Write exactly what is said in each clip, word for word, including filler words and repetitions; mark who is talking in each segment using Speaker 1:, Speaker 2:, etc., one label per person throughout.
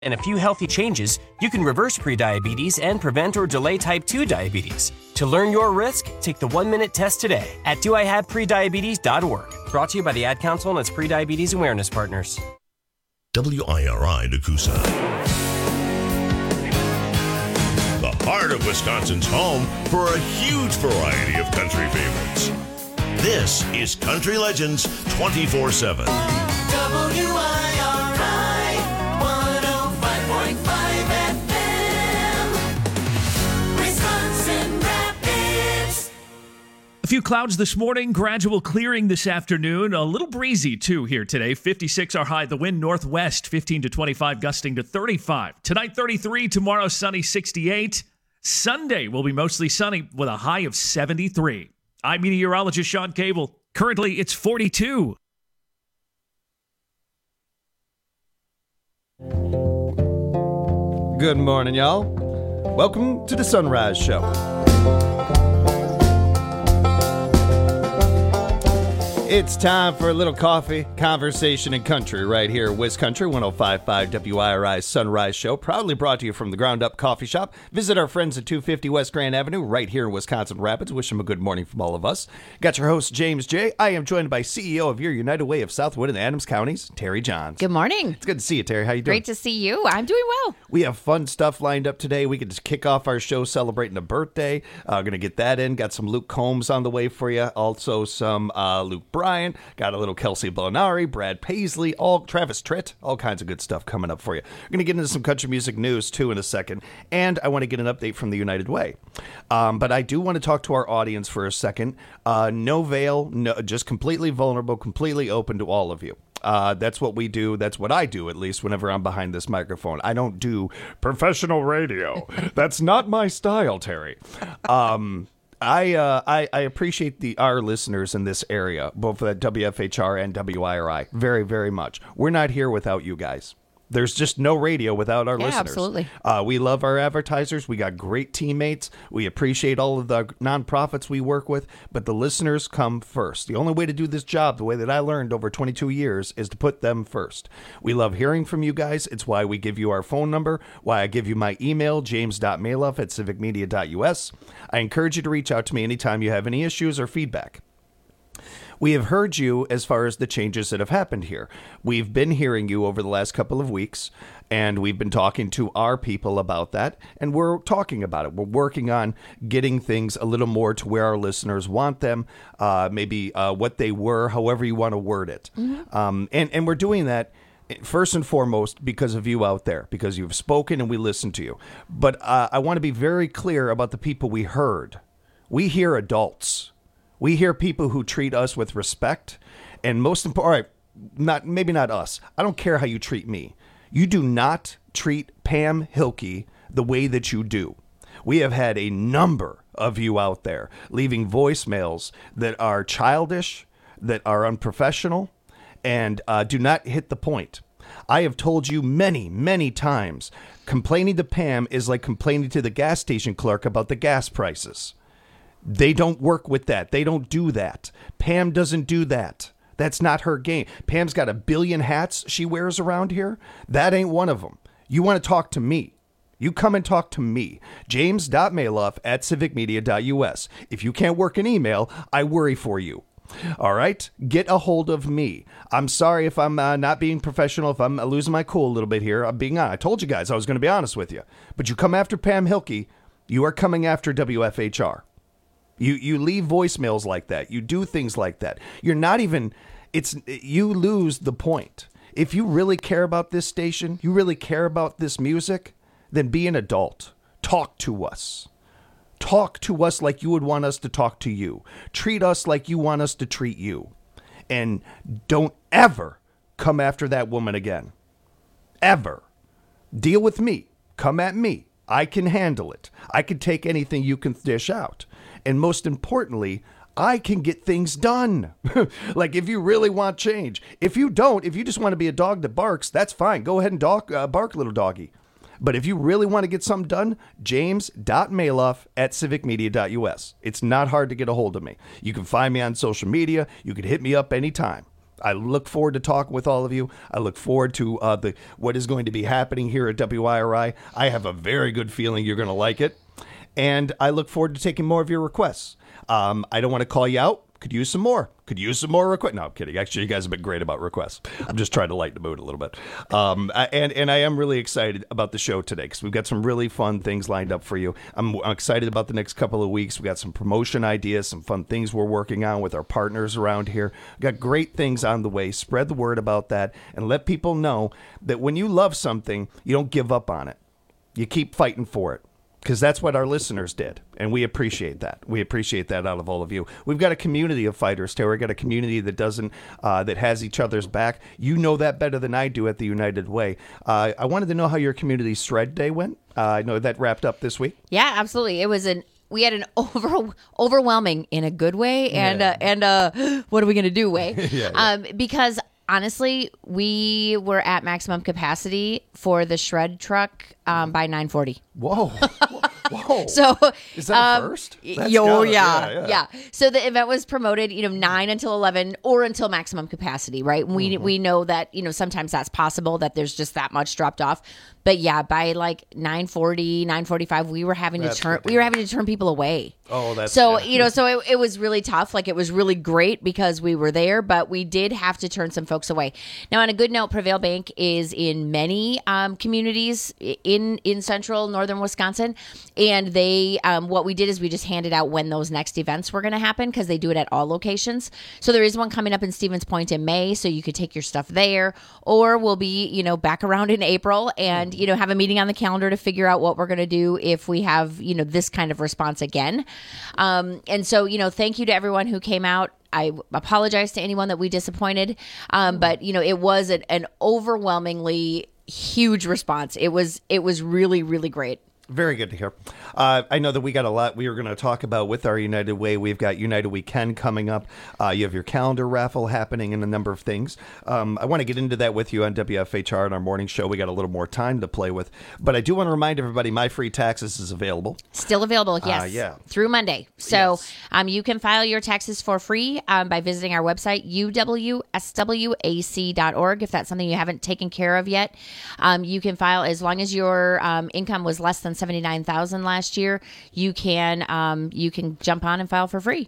Speaker 1: and a few healthy changes, you can reverse prediabetes and prevent or delay type two diabetes. To learn your risk, take the one-minute test today at do I have prediabetes dot org. Brought to you by the Ad Council and its Prediabetes Awareness Partners.
Speaker 2: W I R I Nakusa. The heart of Wisconsin's home for a huge variety of country favorites. This is Country Legends twenty-four seven.
Speaker 3: W I R I one oh five point five F M, Wisconsin Rapids.
Speaker 4: A few clouds this morning, gradual clearing this afternoon. A little breezy, too, here today. fifty-six our high. The wind northwest, fifteen to twenty-five, gusting to thirty-five. Tonight, thirty-three. Tomorrow, sunny, sixty-eight. Sunday will be mostly sunny with a high of seventy-three. I'm meteorologist Sean Cable. Currently, it's forty-two.
Speaker 5: Good morning, y'all. Welcome to the Sunrise Show. It's time for a little coffee, conversation, and country right here at Wiz Country, one oh five point five W I R I Sunrise Show, proudly brought to you from the Ground Up Coffee Shop. Visit our friends at two fifty West Grand Avenue right here in Wisconsin Rapids. Wish them a good morning from all of us. Got your host, James J. I am joined by C E O of your United Way of Southwood and Adams Counties, Terry Johns.
Speaker 6: Good morning.
Speaker 5: It's good to see you, Terry. How you doing?
Speaker 6: Great to see you. I'm doing well.
Speaker 5: We have fun stuff lined up today. We could just kick off our show celebrating a birthday. Uh, going to get that in. Got some Luke Combs on the way for you. Also some uh, Luke Bryan. Got a little Kelsey Bonari, Brad Paisley, all Travis Tritt, all kinds of good stuff coming up for you. We're going to get into some country music news, too, in a second. And I want to get an update from the United Way. Um, but I do want to talk to our audience for a second. Uh, no veil, no, just completely vulnerable, completely open to all of you. Uh, that's what we do. That's what I do, at least, whenever I'm behind this microphone. I don't do professional radio. That's not my style, Terry. Um... I, uh, I I appreciate the our listeners in this area, both at W F H R and W I R I, very, very much. We're not here without you guys. There's just no radio without our
Speaker 6: yeah,
Speaker 5: listeners.
Speaker 6: Absolutely.
Speaker 5: Uh, we love our advertisers. We got great teammates. We appreciate all of the nonprofits we work with, but the listeners come first. The only way to do this job, the way that I learned over twenty-two years, is to put them first. We love hearing from you guys. It's why we give you our phone number, why I give you my email, james dot maloff at civic media dot u s. I encourage you to reach out to me anytime you have any issues or feedback. We have heard you as far as the changes that have happened here. We've been hearing you over the last couple of weeks, and we've been talking to our people about that, and we're talking about it. We're working on getting things a little more to where our listeners want them, uh, maybe uh, what they were, however you want to word it. Mm-hmm. Um, and, and we're doing that first and foremost because of you out there, because you've spoken and we listen to you. But uh, I want to be very clear about the people we heard. We hear adults. We hear people who treat us with respect, and most important, all right, not maybe not us. I don't care how you treat me. You do not treat Pam Hilke the way that you do. We have had a number of you out there leaving voicemails that are childish, that are unprofessional, and uh, do not hit the point. I have told you many, many times, complaining to Pam is like complaining to the gas station clerk about the gas prices. They don't work with that. They don't do that. Pam doesn't do that. That's not her game. Pam's got a billion hats she wears around here. That ain't one of them. You want to talk to me. You come and talk to me. james dot maloff at civic media dot u s. If you can't work an email, I worry for you. All right? Get a hold of me. I'm sorry if I'm uh, not being professional, if I'm uh, losing my cool a little bit here. I'm being honest. I told you guys I was going to be honest with you. But you come after Pam Hilke, you are coming after W F H R. You you leave voicemails like that. You do things like that. You're not even, it's, you lose the point. If you really care about this station, you really care about this music, then be an adult. Talk to us. Talk to us like you would want us to talk to you. Treat us like you want us to treat you. And don't ever come after that woman again. Ever. Deal with me. Come at me. I can handle it. I can take anything you can dish out. And most importantly, I can get things done. Like if you really want change. If you don't, if you just want to be a dog that barks, that's fine. Go ahead and dog, uh, bark, little doggy. But if you really want to get something done, james dot maloff at civic media dot u s. It's not hard to get a hold of me. You can find me on social media. You can hit me up anytime. I look forward to talking with all of you. I look forward to uh, the what is going to be happening here at W I R I. I have a very good feeling you're going to like it. And I look forward to taking more of your requests. Um, I don't want to call you out. Could use some more. Could use some more requests. No, I'm kidding. Actually, you guys have been great about requests. I'm just trying to lighten the mood a little bit. Um, I- and, and I am really excited about the show today because we've got some really fun things lined up for you. I'm, I'm excited about the next couple of weeks. We got some promotion ideas, some fun things we're working on with our partners around here. We've got great things on the way. Spread the word about that and let people know that when you love something, you don't give up on it. You keep fighting for it. Because that's what our listeners did, and we appreciate that. We appreciate that out of all of you. We've got a community of fighters, Terry. We've got a community that doesn't, uh, that has each other's back. You know that better than I do at the United Way. Uh, I wanted to know how your community shred day went. Uh, I know that wrapped up this week.
Speaker 6: Yeah, absolutely. It was an we had an over overwhelming in a good way and
Speaker 5: Yeah.
Speaker 6: uh, and uh, what are we gonna do way?
Speaker 5: Yeah, yeah.
Speaker 6: Um, because honestly, we were at maximum capacity for the shred truck um, by nine forty.
Speaker 5: Whoa. Whoa.
Speaker 6: So
Speaker 5: Is that a
Speaker 6: um,
Speaker 5: first?
Speaker 6: y-
Speaker 5: That's
Speaker 6: yo,
Speaker 5: gotta-
Speaker 6: yeah,
Speaker 5: yeah,
Speaker 6: yeah,
Speaker 5: yeah.
Speaker 6: So the event was promoted, you know, nine until eleven or until maximum capacity, right? We
Speaker 5: Mm-hmm.
Speaker 6: we know that, you know, sometimes that's possible that there's just that much dropped off. But yeah, by like nine forty, nine forty-five, we were having
Speaker 5: That's
Speaker 6: to turn
Speaker 5: good to
Speaker 6: we were
Speaker 5: hear.
Speaker 6: having to turn people away.
Speaker 5: Oh, that's
Speaker 6: so
Speaker 5: yeah.
Speaker 6: you know, so it, it was really tough. Like it was really great because we were there, but we did have to turn some folks away. Now, on a good note, Prevail Bank is in many um, communities i- in in central northern Wisconsin, and they um, what we did is we just handed out when those next events were going to happen because they do it at all locations. So there is one coming up in Stevens Point in May, so you could take your stuff there, or we'll be you know back around in April and you know have a meeting on the calendar to figure out what we're going to do if we have you know this kind of response again. Um, and so you know, thank you to everyone who came out. I apologize to anyone that we disappointed, um, but you know, it was an, an overwhelmingly huge response. It was it was really really great.
Speaker 5: Very good to hear. Uh, I know that we got a lot we were going to talk about with our United Way. We've got United Weekend coming up. Uh, you have your calendar raffle happening and a number of things. Um, I want to get into that with you on W F H R in our morning show. We got a little more time to play with. But I do want to remind everybody my free taxes is available.
Speaker 6: Still available, yes,
Speaker 5: yeah.
Speaker 6: through Monday. So
Speaker 5: Yes.
Speaker 6: um, you can file your taxes for free um, by visiting our website, U W S W A C dot org. If that's something you haven't taken care of yet, um, you can file as long as your um, income was less than seventy-nine thousand last year. You can um, you can jump on and file for free.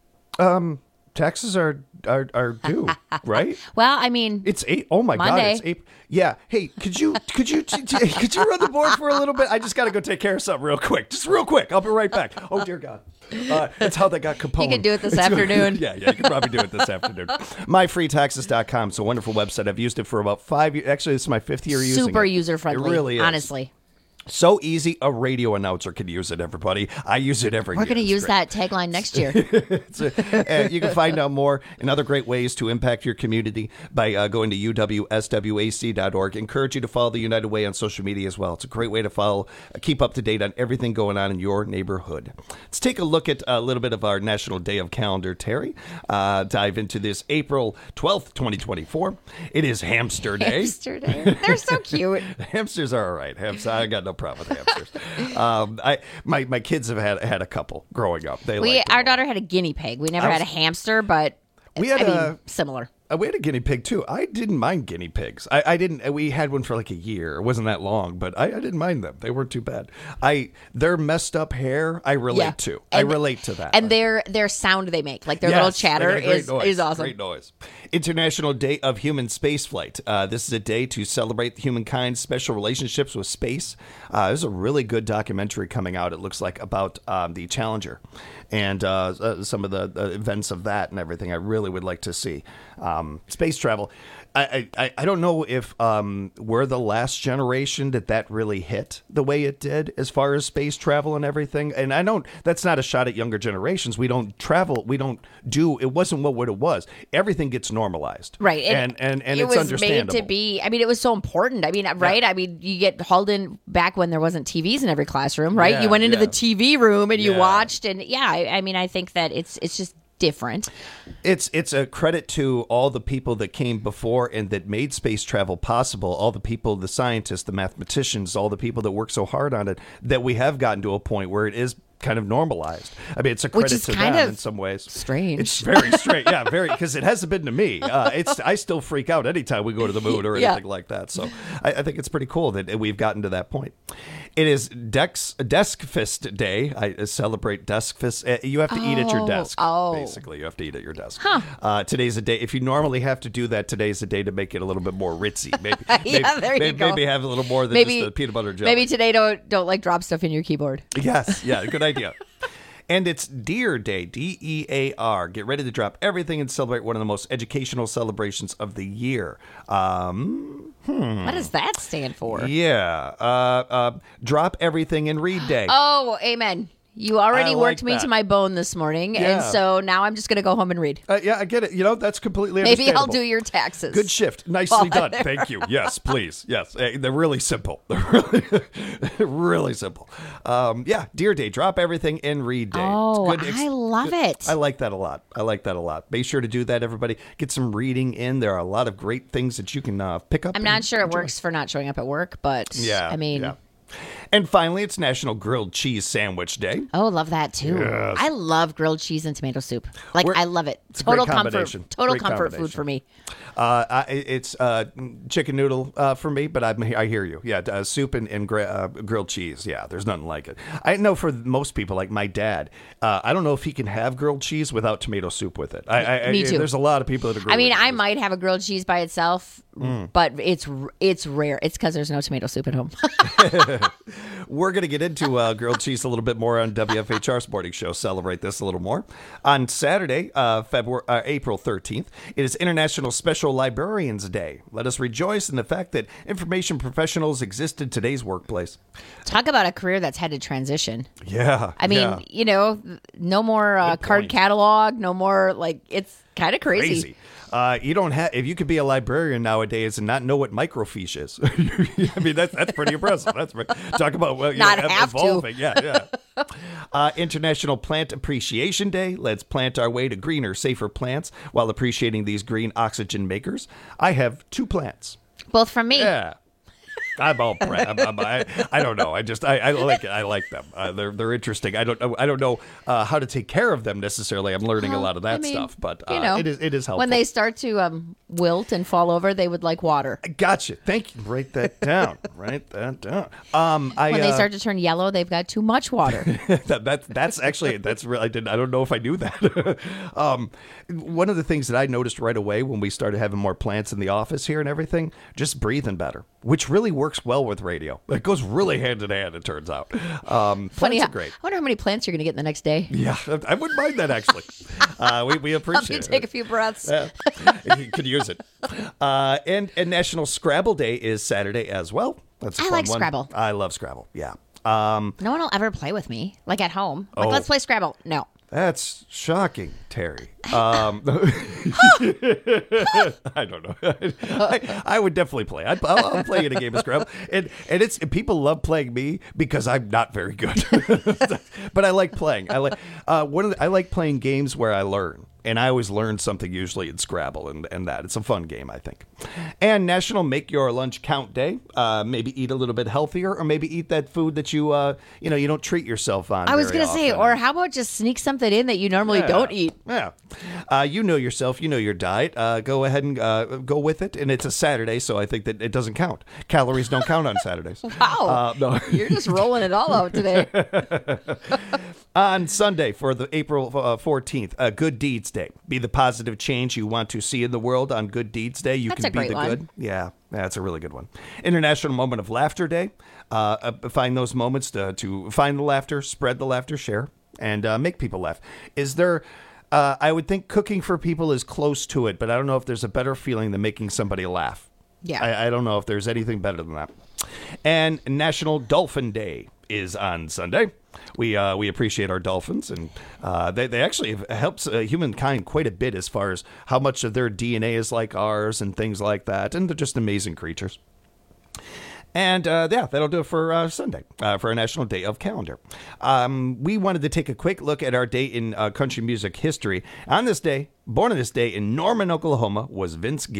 Speaker 5: Taxes are are, are due, right?
Speaker 6: Well, I mean,
Speaker 5: It's eight. Oh my
Speaker 6: Monday.
Speaker 5: God! It's eight. Yeah. Hey, could you could you t- t- could you run the board for a little bit? I just got to go take care of something real quick. Just real quick. I'll be right back. Oh dear God. Uh, that's how they got Capone.
Speaker 6: You can do it this
Speaker 5: It's-
Speaker 6: afternoon.
Speaker 5: yeah, yeah. You can probably do it this afternoon. my free taxes dot com. It's a wonderful website. I've used it for about five years. Actually, it's my fifth year using it.
Speaker 6: super user friendly.
Speaker 5: It really is.
Speaker 6: honestly.
Speaker 5: So easy, a radio announcer could use it, everybody. I use it every
Speaker 6: We're
Speaker 5: year.
Speaker 6: going to
Speaker 5: It's
Speaker 6: use
Speaker 5: great.
Speaker 6: that tagline next year.
Speaker 5: It's a- uh, you can find out more and other great ways to impact your community by uh, going to U W S W A C dot org. Encourage you to follow the United Way on social media as well. It's a great way to follow, uh, keep up to date on everything going on in your neighborhood. Let's take a look at a little bit of our National Day of Calendar, Terry. Uh, dive into this April twelfth, twenty twenty-four. It is Hamster Day.
Speaker 6: Hamster Day. They're so cute.
Speaker 5: Hamsters are all right. Hamsters, I got no problem with hamsters. Um, I my my kids have had had a couple growing up. They
Speaker 6: We
Speaker 5: liked them
Speaker 6: our
Speaker 5: all.
Speaker 6: daughter had a guinea pig. We never
Speaker 5: I
Speaker 6: had a
Speaker 5: was-
Speaker 6: hamster, but
Speaker 5: We had
Speaker 6: I mean,
Speaker 5: a-
Speaker 6: similar.
Speaker 5: Uh, we had a guinea pig too. I didn't mind guinea pigs. I, I didn't. We had one for like a year. It wasn't that long, but I, I didn't mind them. They weren't too bad. I their messed up hair. I relate
Speaker 6: Yeah.
Speaker 5: to. I
Speaker 6: And-
Speaker 5: relate to that.
Speaker 6: And their their sound they make, like their
Speaker 5: Yes,
Speaker 6: little
Speaker 5: they
Speaker 6: chatter,
Speaker 5: got great
Speaker 6: is
Speaker 5: noise,
Speaker 6: is awesome.
Speaker 5: Great noise. International Day of Human Spaceflight. Uh, this is a day to celebrate humankind's special relationships with space. Uh, there's a really good documentary coming out, it looks like, about um, the Challenger and uh, uh, some of the uh, events of that and everything. I really would like to see. Um, space travel. I, I, I don't know if um, we're the last generation that that really hit the way it did as far as space travel and everything. And I don't, that's not a shot at younger generations. We don't travel. We don't do, it wasn't what, what it was. Everything gets normalized.
Speaker 6: Right.
Speaker 5: And, and, and
Speaker 6: it
Speaker 5: it's
Speaker 6: was
Speaker 5: understandable.
Speaker 6: made to be, I mean, it was so important. I mean, right? I mean, you get hauled in back when there wasn't T Vs in every classroom, right?
Speaker 5: Yeah,
Speaker 6: you went into
Speaker 5: yeah.
Speaker 6: the T V room and you
Speaker 5: Yeah.
Speaker 6: watched. And yeah, I, I mean, I think that it's it's just different.
Speaker 5: It's it's a credit to all the people that came before and that made space travel possible. All the people, the scientists, the mathematicians, all the people that worked so hard on it, that we have gotten to a point where it is kind of normalized. I mean, it's a credit
Speaker 6: Which is
Speaker 5: to
Speaker 6: kind
Speaker 5: them
Speaker 6: of
Speaker 5: in some ways.
Speaker 6: strange.
Speaker 5: It's very strange. Yeah, very, because it hasn't been to me. Uh, it's I still freak out anytime we go to the moon or
Speaker 6: Yeah.
Speaker 5: anything like that. So I, I think it's pretty cool that we've gotten to that point. It is Dex, Desk Fist Day. I celebrate Desk Fist. Uh, You have to eat at your
Speaker 6: Oh,
Speaker 5: desk.
Speaker 6: oh.
Speaker 5: Basically, you have to eat at your desk. Uh, today's a day. If you normally have to do that, today's a day to make it a little bit more ritzy. Maybe,
Speaker 6: Yeah,
Speaker 5: maybe,
Speaker 6: there you
Speaker 5: maybe,
Speaker 6: go.
Speaker 5: maybe have a little more than
Speaker 6: Maybe
Speaker 5: just the peanut butter jelly.
Speaker 6: Maybe today don't don't like drop stuff in your keyboard.
Speaker 5: Yes, yeah, good idea. And it's Dear Day, D E A R. Get ready to drop everything and celebrate one of the most educational celebrations of the year. Um,
Speaker 6: What does that stand for?
Speaker 5: yeah, uh, uh, drop everything and read day.
Speaker 6: Oh, amen. You already
Speaker 5: I
Speaker 6: worked
Speaker 5: like
Speaker 6: me
Speaker 5: that.
Speaker 6: to my bone this morning,
Speaker 5: Yeah.
Speaker 6: and so now I'm just going to go home and read.
Speaker 5: Uh, yeah, I get it. You know, that's completely
Speaker 6: Maybe I'll
Speaker 5: understandable.
Speaker 6: do your taxes.
Speaker 5: Good shift. Nicely done. Thank you. Yes, please. Yes. Eh, They're really simple. They're really, really simple. Um, yeah, Dear Day. Drop everything and read day.
Speaker 6: Oh,
Speaker 5: It's good.
Speaker 6: I love
Speaker 5: good-
Speaker 6: it.
Speaker 5: I like that a lot. I like that a lot. Be sure to do that, everybody. Get some reading in. There are a lot of great things that you can uh, pick up.
Speaker 6: I'm
Speaker 5: and
Speaker 6: not sure it
Speaker 5: enjoy.
Speaker 6: works for not showing up at work, but
Speaker 5: Yeah.
Speaker 6: I mean,
Speaker 5: yeah. And finally, it's National Grilled Cheese Sandwich Day.
Speaker 6: oh, love that too.
Speaker 5: Yes.
Speaker 6: I love grilled cheese and tomato soup. Like
Speaker 5: We're-
Speaker 6: I love it.
Speaker 5: it's a great
Speaker 6: Total comfort.
Speaker 5: combination.
Speaker 6: Total
Speaker 5: Great
Speaker 6: comfort
Speaker 5: combination.
Speaker 6: food for me.
Speaker 5: Uh, I, it's uh, chicken noodle uh, for me, but I'm, I hear you. Yeah, uh, soup and, and gra- uh, grilled cheese. Yeah, there's nothing like it. I know for most people, like my dad, uh, I don't know if he can have grilled cheese without tomato soup with it. I, I,
Speaker 6: Me
Speaker 5: I,
Speaker 6: too.
Speaker 5: There's a lot of people that agree.
Speaker 6: I mean,
Speaker 5: with
Speaker 6: I
Speaker 5: me.
Speaker 6: might have a grilled cheese by itself,
Speaker 5: Mm.
Speaker 6: but it's r- it's rare. It's because there's no tomato soup at home.
Speaker 5: We're going to get into uh, grilled cheese a little bit more on W F H R's Morning Show. Celebrate this a little more. On Saturday, uh, February, uh, April thirteenth, it is International Special Librarians Day. Let us rejoice in the fact that information professionals exist in today's workplace.
Speaker 6: Talk about a career that's had to transition.
Speaker 5: Yeah.
Speaker 6: I mean,
Speaker 5: yeah.
Speaker 6: you know, no more uh,
Speaker 5: Good
Speaker 6: card
Speaker 5: point.
Speaker 6: catalog, no more like it's kind of crazy.
Speaker 5: Crazy. Uh, you don't have if you could be a librarian nowadays and not know what microfiche is. I mean, that's that's pretty impressive. That's pretty, talk about well, you
Speaker 6: Not
Speaker 5: know,
Speaker 6: have to.
Speaker 5: evolving. Yeah, yeah. Uh, International Plant Appreciation Day. Let's plant our way to greener, safer plants while appreciating these green oxygen makers. I have two plants.
Speaker 6: Both from me.
Speaker 5: Yeah. I'm all proud. I'm, I'm, I, I don't know. I just I, I like it. I like them. Uh, they're they're interesting. I don't know. I don't know uh, how to take care of them necessarily. I'm learning a lot of that
Speaker 6: I mean,
Speaker 5: stuff, but uh,
Speaker 6: you know,
Speaker 5: it is it is helpful.
Speaker 6: When they start to um, wilt and fall over, they would like water.
Speaker 5: Gotcha. Thank you. Write that down. Write that down. Um, I
Speaker 6: When they
Speaker 5: uh,
Speaker 6: start to turn yellow, they've got too much water.
Speaker 5: that, that that's actually that's real. I didn't. I don't know if I knew that. um, one of the things that I noticed right away when we started having more plants in the office here and everything, just breathing better, which really works well with radio. It goes really hand in hand. It turns out. Um,
Speaker 6: Funny,
Speaker 5: plants
Speaker 6: how,
Speaker 5: are great.
Speaker 6: I wonder how many plants you're going to get the next day.
Speaker 5: Yeah, I wouldn't mind that actually. Uh, we we
Speaker 6: Help
Speaker 5: appreciate
Speaker 6: you
Speaker 5: it.
Speaker 6: take a few breaths.
Speaker 5: Yeah. You could use it. Uh, and, and National Scrabble Day is Saturday as well. That's a
Speaker 6: I
Speaker 5: fun
Speaker 6: like
Speaker 5: one.
Speaker 6: Scrabble.
Speaker 5: I love Scrabble. Yeah. Um,
Speaker 6: No one will ever play with me, like at home. Like,
Speaker 5: Oh.
Speaker 6: let's play Scrabble. No.
Speaker 5: that's shocking, Terry. Um, I don't know. I, I would definitely play. I'd, I'll, I'll play in a game of Scrabble, and and it's and people love playing me because I'm not very good, but I like playing. I like uh, one of the, I like playing games where I learn. And I always learn something usually in Scrabble and, and that. It's a fun game, I think. And National Make Your Lunch Count Day. Uh, maybe eat a little bit healthier or maybe eat that food that you, uh, you know, you don't treat yourself on.
Speaker 6: I was
Speaker 5: very
Speaker 6: going to say,
Speaker 5: often.
Speaker 6: or how about just sneak something in that you normally
Speaker 5: Yeah.
Speaker 6: don't eat?
Speaker 5: Yeah. Uh, you know yourself. You know your diet. Uh, go ahead and uh, go with it. And it's a Saturday, so I think that it doesn't count. Calories don't count on Saturdays.
Speaker 6: Wow.
Speaker 5: Uh, no.
Speaker 6: You're just rolling it all out today.
Speaker 5: On Sunday for the April uh, fourteenth, uh, Good Deeds Day. Be the positive change you want to see in the world on Good Deeds Day. You
Speaker 6: That's
Speaker 5: can
Speaker 6: a
Speaker 5: be
Speaker 6: great
Speaker 5: the
Speaker 6: one.
Speaker 5: good. Yeah, that's a really good one. International Moment of Laughter Day. Uh, uh, find those moments to, to find the laughter, spread the laughter, share, and uh, make people laugh. Is there... Uh, I would think cooking for people is close to it, but I don't know if there's a better feeling than making somebody laugh.
Speaker 6: Yeah.
Speaker 5: I, I don't know if there's anything better than that. And National Dolphin Day is on Sunday. We uh, we appreciate our dolphins, and uh, they they actually have helps uh, humankind quite a bit as far as how much of their D N A is like ours and things like that, and they're just amazing creatures. And uh, yeah, that'll do it for uh, Sunday, uh, for our National Day of Calendar. Um, we wanted to take a quick look at our day in uh, country music history. On this day, born on this day in Norman, Oklahoma, was Vince Gill.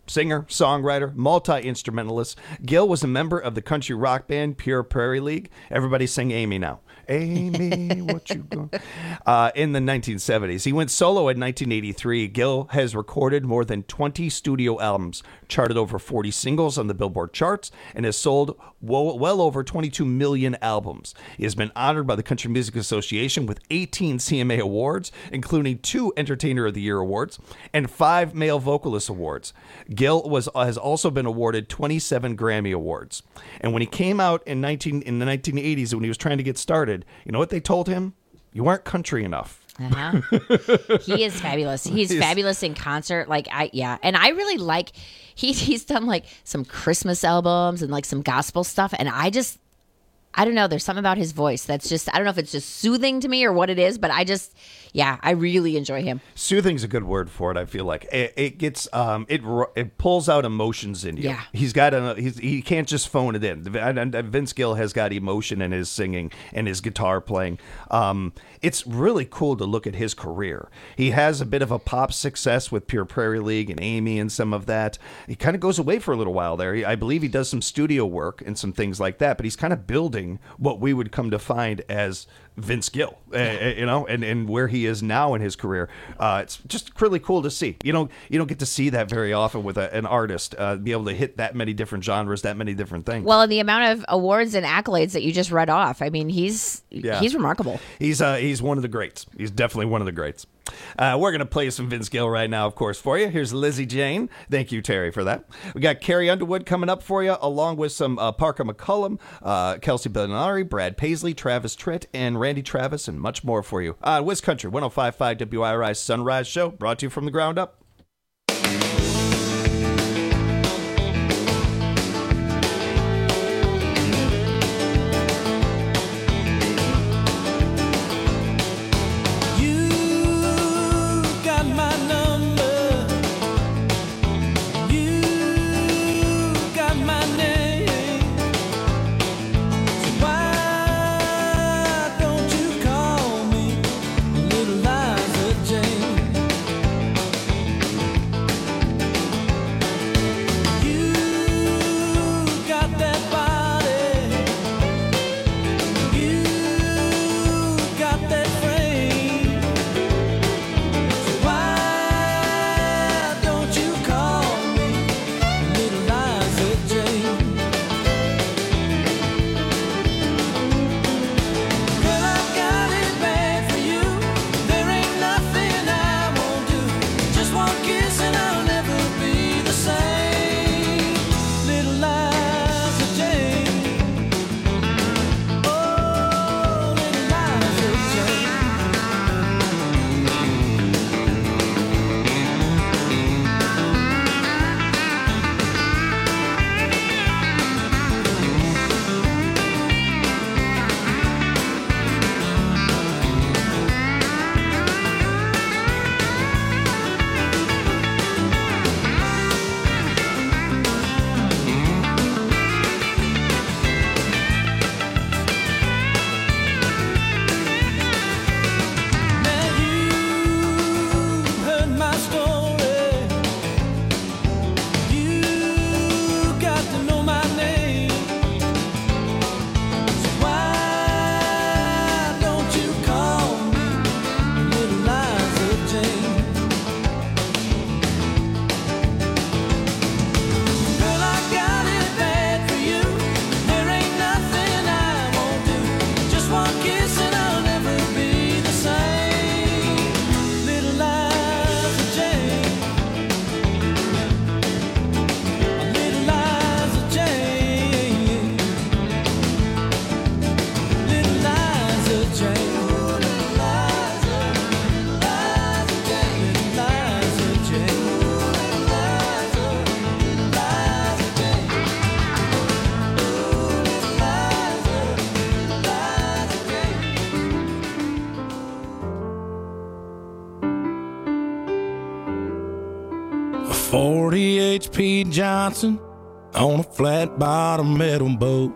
Speaker 5: Singer, songwriter, multi-instrumentalist, Gil was a member of the country rock band Pure Prairie League. Everybody sing Amy now. Amy, what you doing? Uh, in the nineteen seventies. He went solo in nineteen eighty-three. Gil has recorded more than twenty studio albums, charted over forty singles on the Billboard charts, and has sold well, well over twenty-two million albums. He has been honored by the Country Music Association with eighteen C M A awards, including two Entertainer of the Year awards and five Male Vocalist awards. Gil was has also been awarded twenty-seven Grammy Awards. And when he came out in nineteen in the nineteen eighties, when he was trying to get started, you know what they told him? You weren't country enough.
Speaker 6: Uh-huh. He is fabulous. He's, He's fabulous in concert. Like I, yeah, and I really like. He's he's done like some Christmas albums and like some gospel stuff, and I just. I don't know. There's something about his voice that's just, I don't know if it's just soothing to me or what it is, but I just, yeah, I really enjoy him.
Speaker 5: Soothing's a good word for it. I feel like it, it gets, um, it it pulls out emotions in you.
Speaker 6: Yeah.
Speaker 5: He's got a, he's, he can't just phone it in. And Vince Gill has got emotion in his singing and his guitar playing. Um, it's really cool to look at his career. He has a bit of a pop success with Pure Prairie League and Amy and some of that. He kind of goes away for a little while there. I believe he does some studio work and some things like that, but he's kind of building what we would come to find as Vince Gill, uh, you know, and, and where he is now in his career. Uh, it's just really cool to see. You don't you don't get to see that very often with a, an artist uh, be able to hit that many different genres, that many different things.
Speaker 6: Well, and the amount of awards and accolades that you just read off, I mean, he's
Speaker 5: yeah.
Speaker 6: he's remarkable.
Speaker 5: He's uh, he's one of the greats. He's definitely one of the greats. Uh, we're going to play some Vince Gill right now, of course, for you. Here's Lizzie Jane. Thank you, Terry, for that. We got Carrie Underwood coming up for you, along with some uh, Parker McCullum, uh, Kelsey Benari, Brad Paisley, Travis Tritt, and Randy Travis, and much more for you. On uh, Wiz Country, one oh five point five W I R I Sunrise Show, brought to you from the ground up.
Speaker 7: forty H P Johnson on a flat bottom metal boat.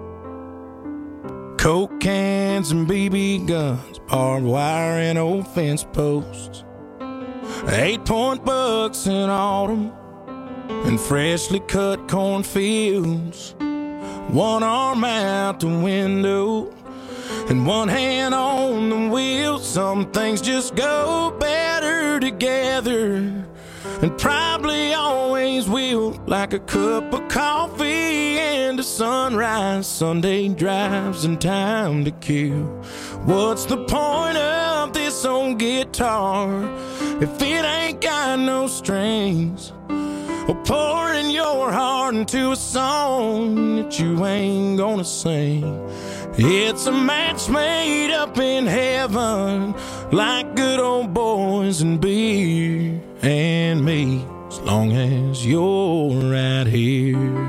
Speaker 7: Coke cans and B B guns, barbed wire and old fence posts. Eight point bucks in autumn, and freshly cut cornfields. One arm out the window and one hand on the wheel. Some things just go better together, and probably always will, like a cup of coffee and a sunrise, Sunday drives and time to kill. What's the point of this old guitar if it ain't got no strings? Or pouring your heart into a song that you ain't gonna sing. It's a match made up in heaven, like good old boys and beer and me, as long as you're right here.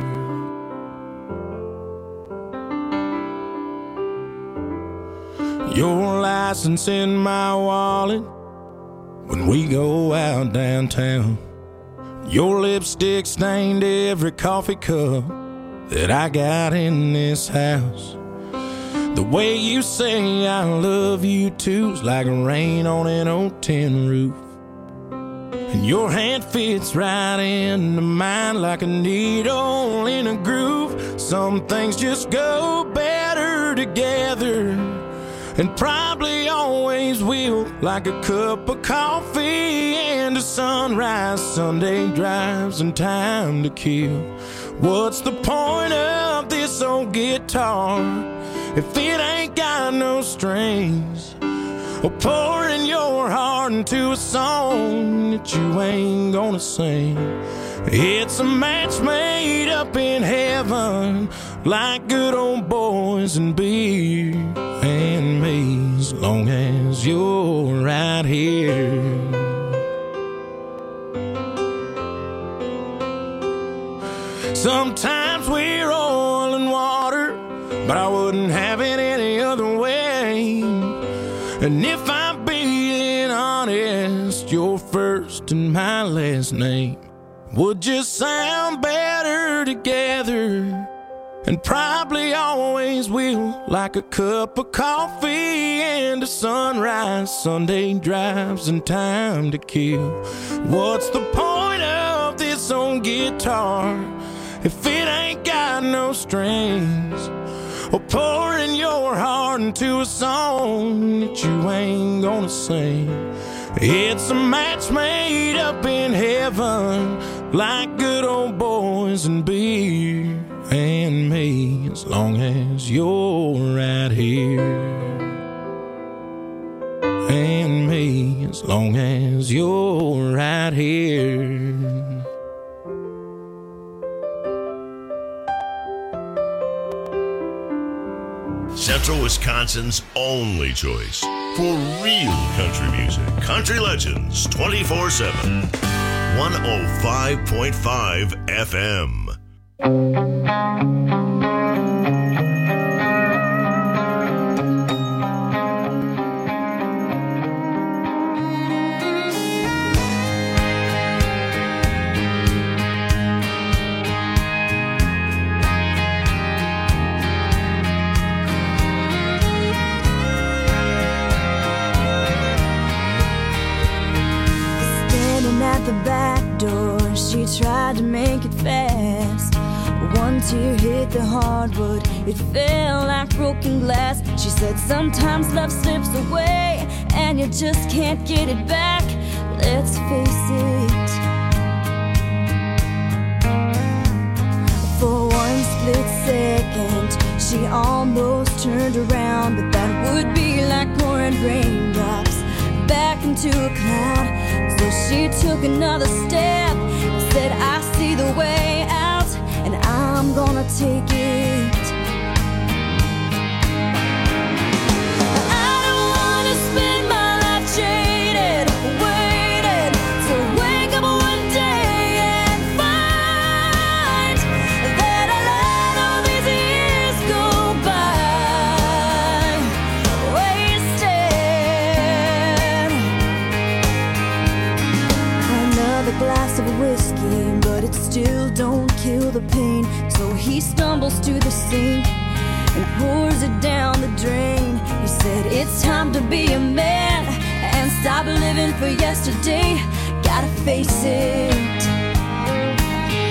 Speaker 7: Your license in my wallet when we go out downtown. Your lipstick stained every coffee cup that I got in this house. The way you say I love you too's like rain on an old tin roof. And your hand fits right into mine like a needle in a groove. Some things just go better together, and probably always will, like a cup of coffee and a sunrise, Sunday drives and time to kill. What's the point of this old guitar if it ain't got no strings? Or pouring your heart into a song that you ain't gonna sing. It's a match made up in heaven, like good old boys and beer and me, as long as you're right here. Sometimes we're oil and water, but I wouldn't have it any other way. And if I'm being honest, your first and my last name would just sound better together, and probably always will, like a cup of coffee and a sunrise, Sunday drives and time to kill. What's the point of this old guitar if it ain't got no strings? Or pouring your heart into a song that you ain't gonna sing. It's a match made up in heaven, like good old boys and beer and me, as long as you're right here. And me, as long as you're right here.
Speaker 2: Central Wisconsin's only choice for real country music. Country Legends twenty-four seven. one oh five point five F M.
Speaker 8: At the back door, she tried to make it fast. One tear hit the hardwood, it fell like broken glass. She said sometimes love slips away and you just can't get it back. Let's face it, for one split second she almost turned around, but that would be like pouring raindrops back into a cloud. So she took another step and said, I see the way out and I'm gonna take it. I don't wanna spend my life jaded, waiting to wake up one day and find that I let all these years go by wasted. Another glass of whiskey, but it still don't kill the pain. So he stumbles to the sink and pours it down the drain. He said it's time to be a man and stop living for yesterday. Gotta face it,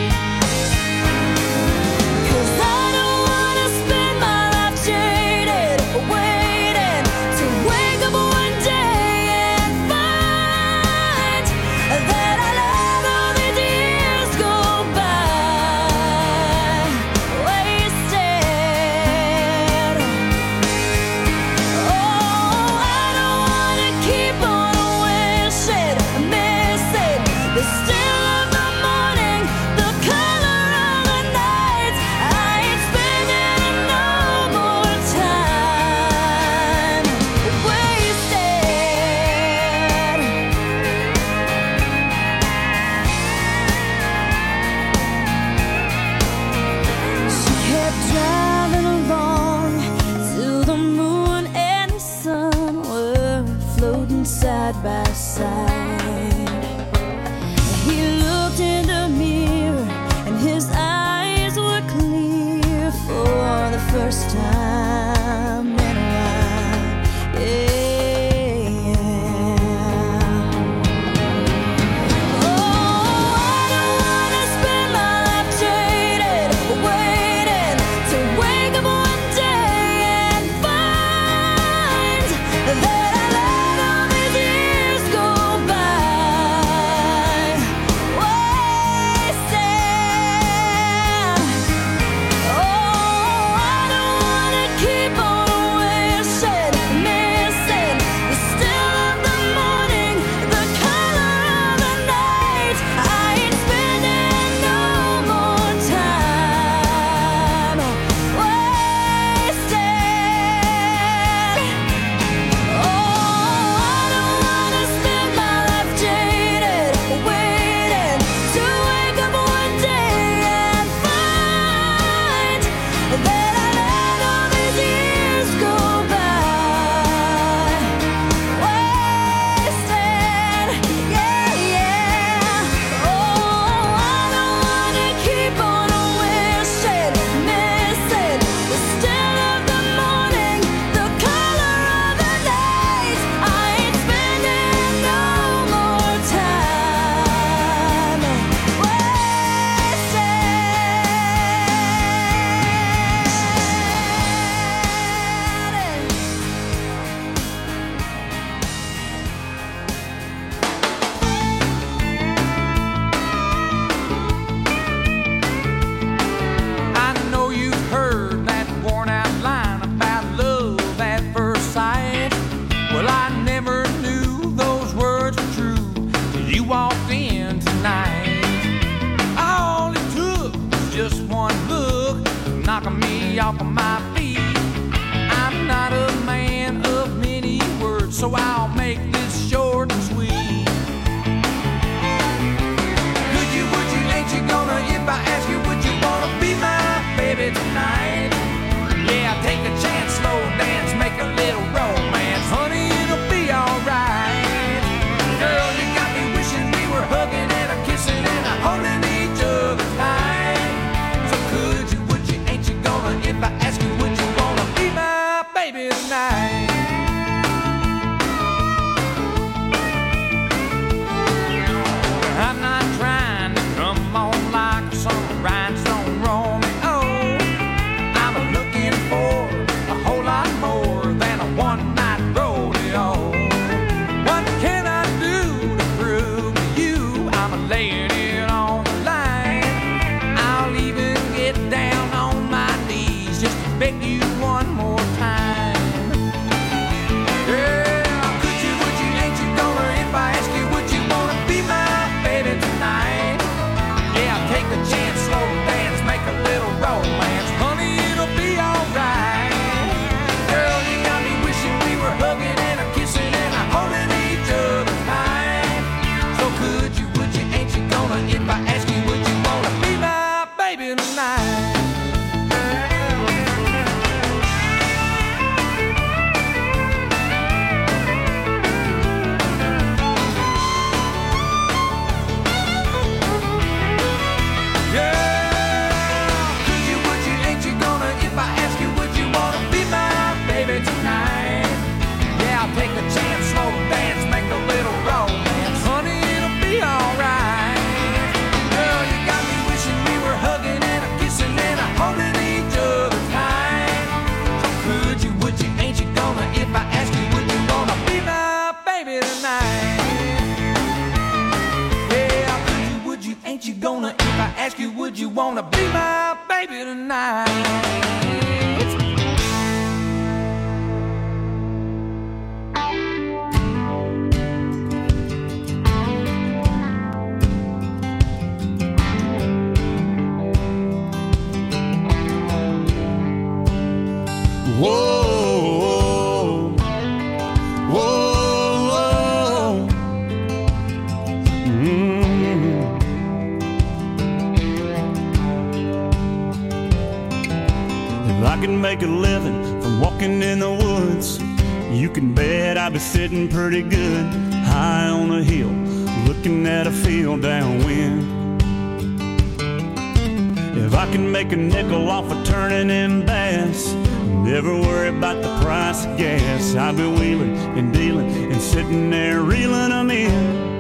Speaker 8: first time in a while. Yeah. Oh, I don't wanna spend my life jaded, waiting to wake up one day and find that I let all these years go by wasted. Oh, I don't wanna keep on wishing, missing the still of the morning, the color of the night. I ain't spending no more time wasted. Oh, I don't wanna spend my life jaded, waiting to wake up one day and find that I let all these years go by wasted. Yeah, yeah. Oh, I don't wanna keep on wishing, missing the still of the morning, the color of the night. I ain't spending no more time
Speaker 9: I know you've heard that worn out line about love at first sight. Well, I never knew those words were true till you walked in tonight. All it took was just one look, knocking me off of my feet. I'm not a man of many words, so I'll make this short and sweet. Could you, would you, ain't you gonna, if I ask you, would you wanna be my baby tonight? Yeah, take a chance, slow dance, make a little romance. Honey, it'll be alright. Girl, you got me wishing we were hugging and a kissing and a holding each other tight. So could you, would you, ain't you gonna, if I ask you, would you wanna be my baby tonight? I'm not trying to come on like some rhinestone Romeo. I'm looking for a whole lot more than a one-night rodeo. What can I do to prove to you I'm laying it on the line? I'll even get down on my knees just to beg you one more time. Yeah, could you, would you, ain't you gonna, if I ask you, would you wanna be my baby tonight? Yeah, take a chance, slow dance, make a little romance. Honey, it'll be alright. Girl, you got me wishing we were hugging and a kissing and a holding each other tight. So could you, would you, ain't you gonna, if I ask you, would you wanna be my baby tonight? Yeah, could you, would you, ain't you gonna, if I ask you, would you wanna be my baby tonight? Yeah, I'll take a chance, slow dance, make a little romance. Honey, it'll be alright. Girl, you got me wishing we were hugging and a kissing and a holding each other tight. So could you, would you, ain't you gonna, if I ask you, would you wanna be my baby tonight? Yeah, could you, would you, ain't you gonna, if I ask you, would you wanna be my baby tonight?
Speaker 7: Whoa, whoa, whoa. Mm. If I can make a living from walking in the woods, you can bet I'd be sitting pretty good high on a hill, looking at a field downwind. If I can make a nickel off of turning in bass,
Speaker 10: Never worry about the price of gas. I've been wheeling and dealing and sitting there reeling them in.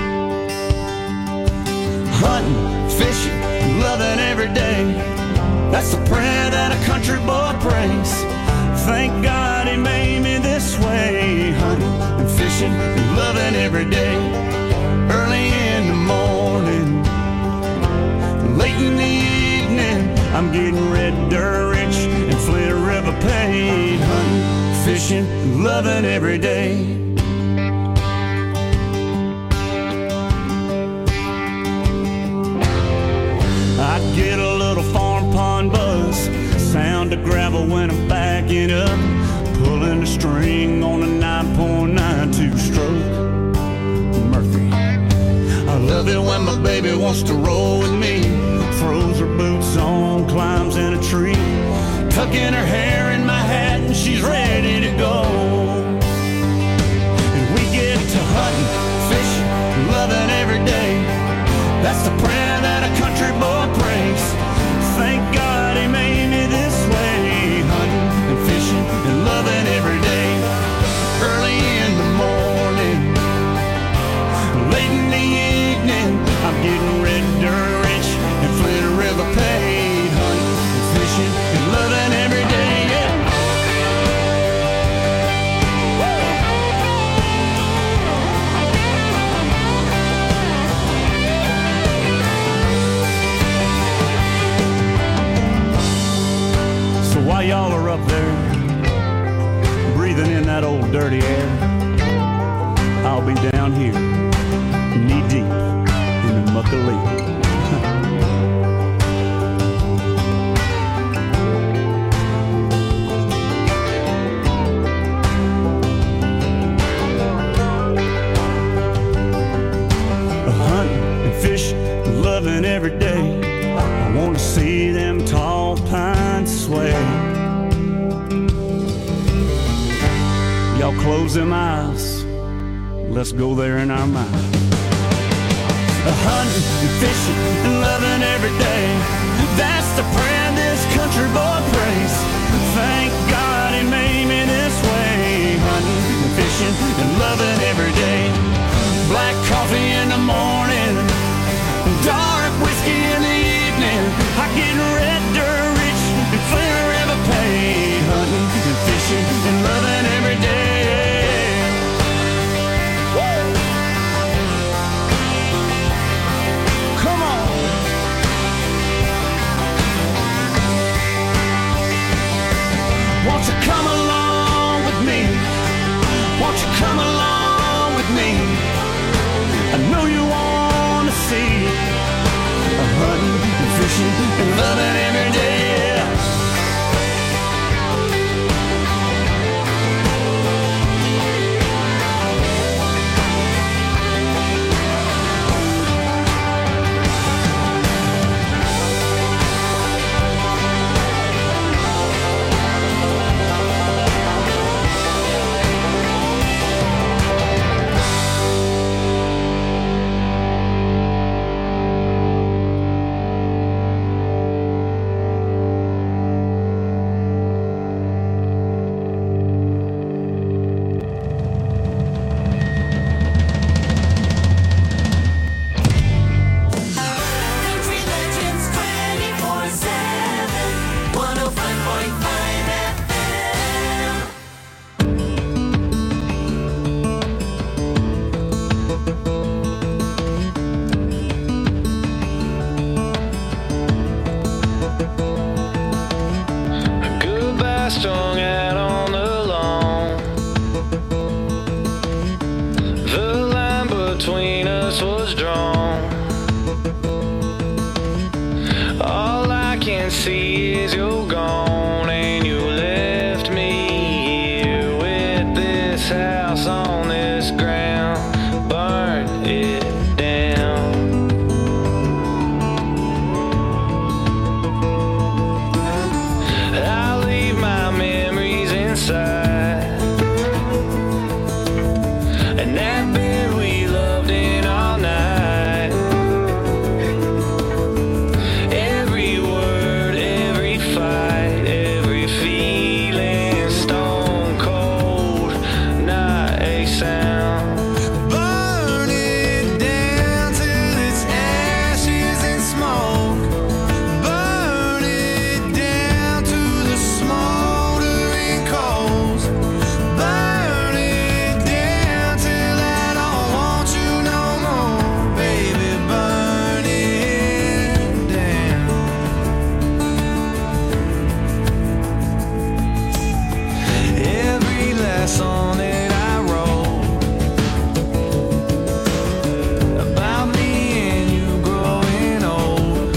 Speaker 10: Hunting, fishing, loving every day. That's the prayer that a country boy prays. Thank God he made me this way. Hunting and fishing and loving every day. Early in the morning, late in the evening, I'm getting red dirt rich and Flint River paid. Hunting, fishing, loving every day. I get a little farm pond buzz, sound of gravel when I'm backing up, pulling the string on a nine point nine two stroke Murphy. I love it when my baby wants to roll with me, throws her boots on, climbs in a tree, tucking her hair in my hat and she's ready to go. And we get to hunting, fishing, loving every day. That's the prayer that a country boy prays. Thank God he made me this way. Hunting and fishing and loving every day. Early in the morning, late in the evening, I'm getting red dirt rich and Flint River paid. Hunting and fishing and loving every day, yeah. While y'all are up there, breathing in that old dirty air, I'll be down here, knee deep in the muck of leaf. Hunting and fishing, loving every day. I want to see them tall pines sway. Y'all close them eyes, let's go there in our mind. Hunting and fishing and loving every day. That's the prayer this country boy prays. Thank God he made me this way. Hunting and fishing and loving every day. Black coffee in the morning, dark whiskey in the evening. I get red dirt rich and Flint River paid. Hunting and fishing and loving every day. Woo! Come on.
Speaker 9: last song that I wrote about me and you growing old.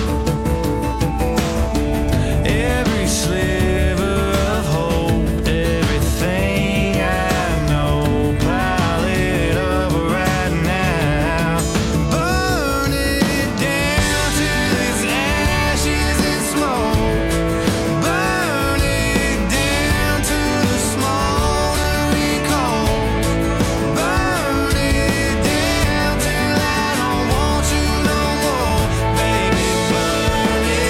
Speaker 9: Every sliver of hope, everything I know, pile it up right now. Burn it down till it's ashes and smoke. Burn it down to the smoldering coals. Burn it down till I don't want you no more. Baby, burn it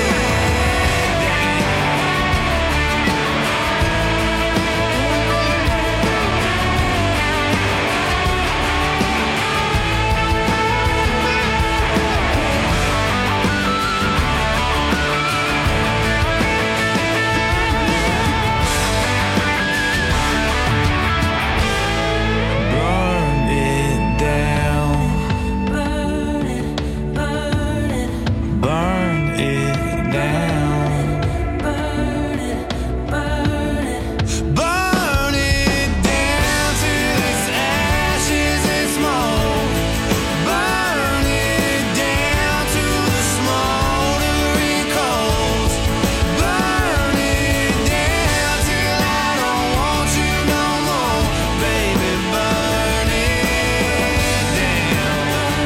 Speaker 9: Burn it down. Burn it, burn it. Burn it down. Burn it, burn it. Burn it down till it's ashes and smoke. Burn it down to the smoldering coals. Burn it down till I don't want you no more. Baby, burn it down.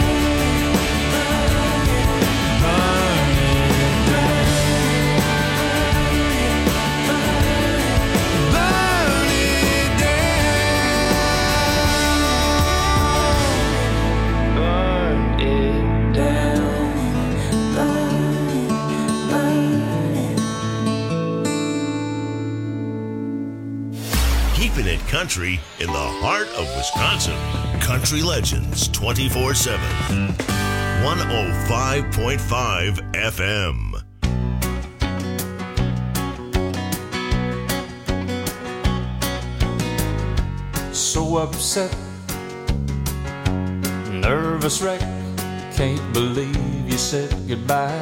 Speaker 9: Burn it down. Burn it down. Burn it down.
Speaker 2: Keeping it country in the heart of Wisconsin. Country Legends twenty-four seven. one oh five point five F M.
Speaker 9: So upset, nervous wreck, can't believe you said goodbye.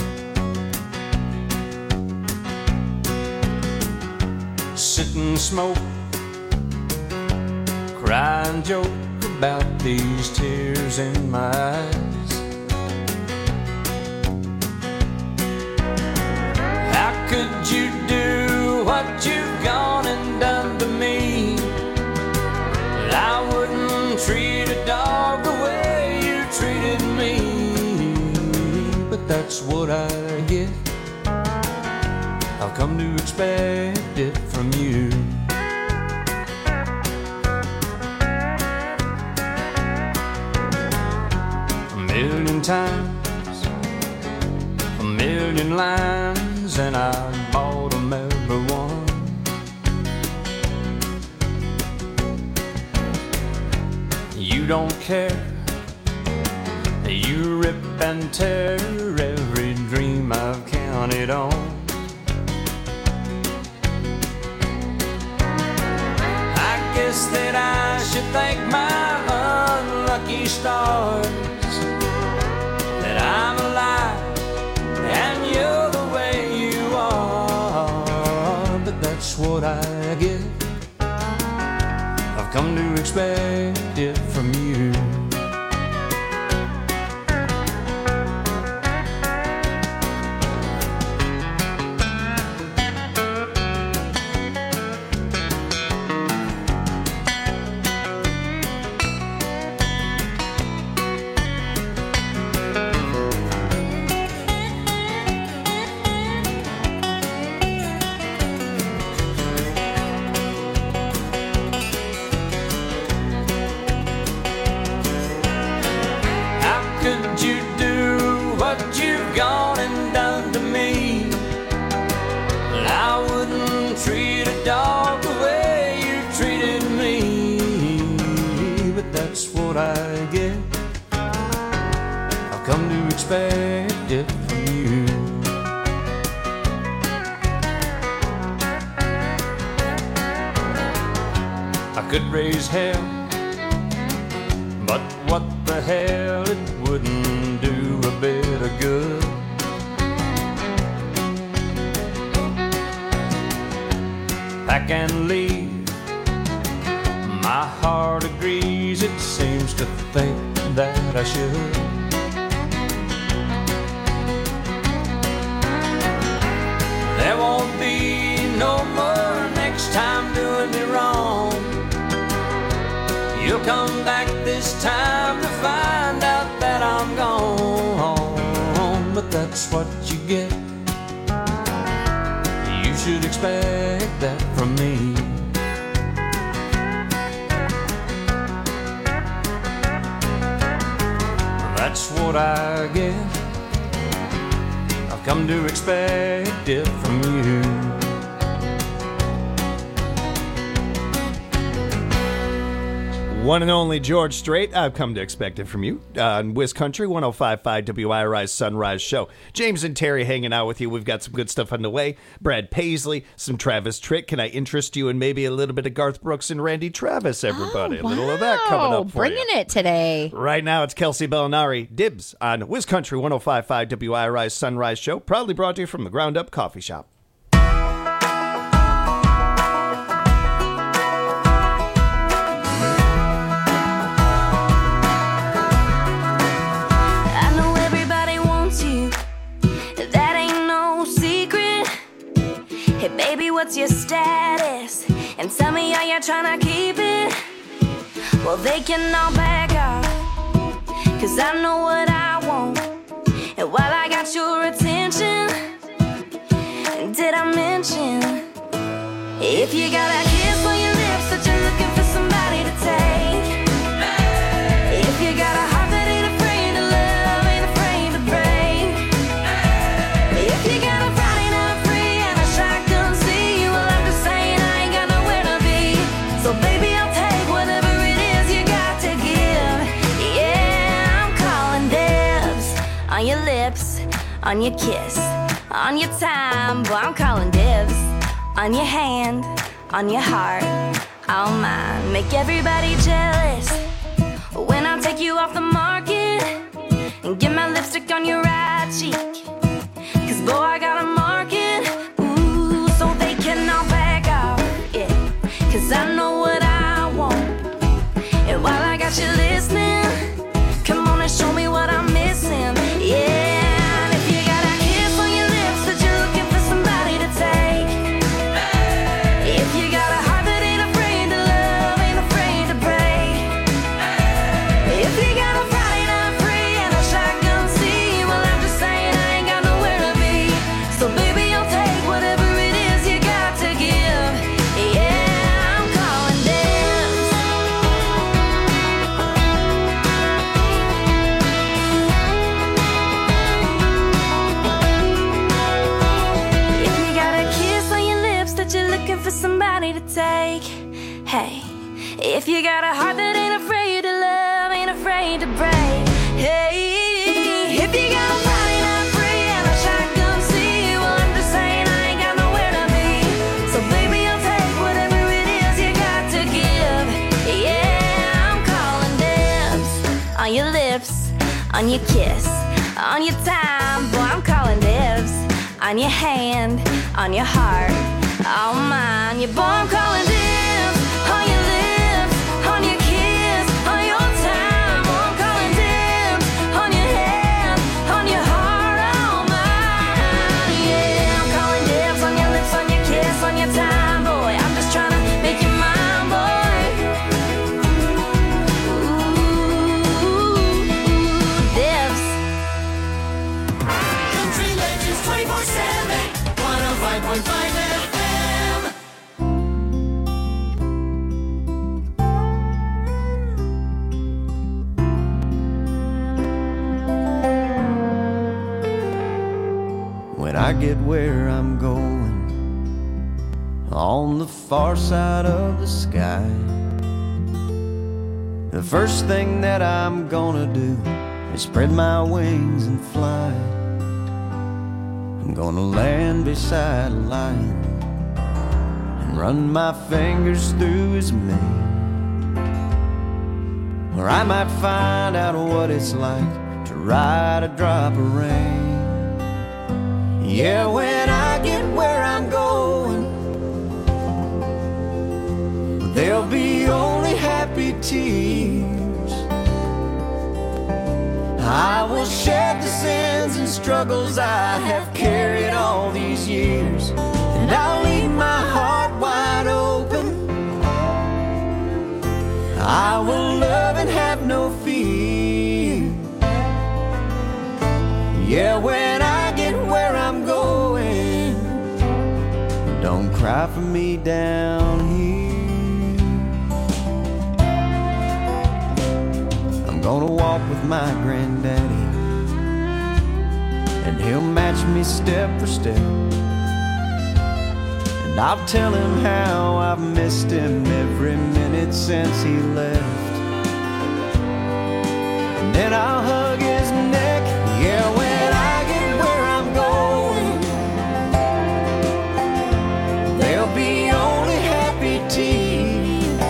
Speaker 9: Sit and smoke, cry and joke about these tears in my eyes. How could you do what you've gone and done to me? I wouldn't treat a dog the way you treated me. But that's what I get. I've come to expect it from you. A million times, a million lines, and I bought them every one. You don't care, you rip and tear every dream I've counted on. I guess that I should thank my unlucky stars that I'm alive and you're the way you are. But that's what I get. I've come to expect it from you. Dog, the way you treated me, but that's what I get. I've come to expect it from you. I could raise hell, but what the hell, it wouldn't do a bit of good. Pack and leave, My heart agrees, it seems to think that I should. There won't be no more next time doing me wrong. You'll come back this time to find out that I'm gone. But that's what you get. You should expect that from me. That's what I get. I've come to expect it from you.
Speaker 5: One and only George Strait, I've come to expect it from you. Uh, on Wiz Country, one oh five point five W I R I's Sunrise Show. James and Terry hanging out with you. We've got some good stuff underway. Brad Paisley, some Travis Tritt. Can I interest you in maybe a little bit of Garth Brooks and Randy Travis, everybody?
Speaker 6: Oh, wow.
Speaker 5: A little of that coming up for
Speaker 6: Bringing
Speaker 5: you.
Speaker 6: it today.
Speaker 5: Right now, it's Kelsey Bellinari, Dibs, on Wiz Country, one oh five point five W I R I's Sunrise Show. Proudly brought to you from the Ground Up Coffee Shop.
Speaker 8: Baby, what's your status? And tell me, are you trying to keep it? Well, they can all back off, cause I know what I want. And while I got your attention, did I mention, if you got a kiss on your lips that you're looking for somebody to take, if you got a heart that ain't afraid to love, ain't afraid to break, if you got a Friday night free and a shotgun seat, well, I'm just saying I ain't got nowhere to be. So baby, I'll take whatever it is you got to give. Yeah, I'm calling dibs on your lips, on your kiss, on your time. Boy, I'm calling dibs on your hand, on your heart, all mine. Make everybody jealous when I take you off the market and get my lipstick on your right cheek. Cause boy, I got a market, ooh, so they can all back off, yeah. Cause I know what I want. And while I got you listening, come on and show me what I'm missing, yeah. And if you got a kiss on your lips that you're looking for somebody to take, if you got a heart that ain't afraid to love, ain't afraid to break, if you got a Friday night free and a shotgun seat, well, I'm just saying I ain't got nowhere to be. So baby, I'll take whatever it is you got to give. Yeah, I'm calling dibs. If you got a kiss on your lips that you're looking for somebody to take, hey, if you got a heart that ain't afraid to love, ain't afraid to break, hey, if you got a Friday night free and a shotgun seat, well, I'm just saying I ain't got nowhere to be. So baby, I'll take whatever it is you got to give. Yeah, I'm calling dibs on your lips, on your kiss, on your time. Boy, I'm calling dibs on your hand, on your heart, all mine. Yeah, boy, I'm calling dibs on your lips, on your kiss, on your time. Boy, I'm calling dibs on your hand, on your heart, all mine. Yeah, I'm calling dibs on your lips, on your kiss, on your time. Boy, I'm just trying to make you mine, boy. Ooh, dibs.
Speaker 3: Country Legends twenty-four seven, one oh five point five F M.
Speaker 10: When I get where I'm going, on the far side of the sky, the first thing that I'm gonna do is spread my wings and fly. I'm gonna land beside a lion and run my fingers through his mane. Or I might find out what it's like to ride a drop of rain. Yeah, when I get where I'm going, there'll be only tears. I will shed the sins and struggles I have carried all these years, and I'll leave my heart wide open. I will love and have no fear. Yeah, when I get where I'm going, don't cry for me down here. I'm gonna walk with my granddaddy, and he'll match me step for step. And I'll tell him how I've missed him every minute since he left. And then I'll hug his neck. Yeah, when I get where I'm going, there'll be only happy tears.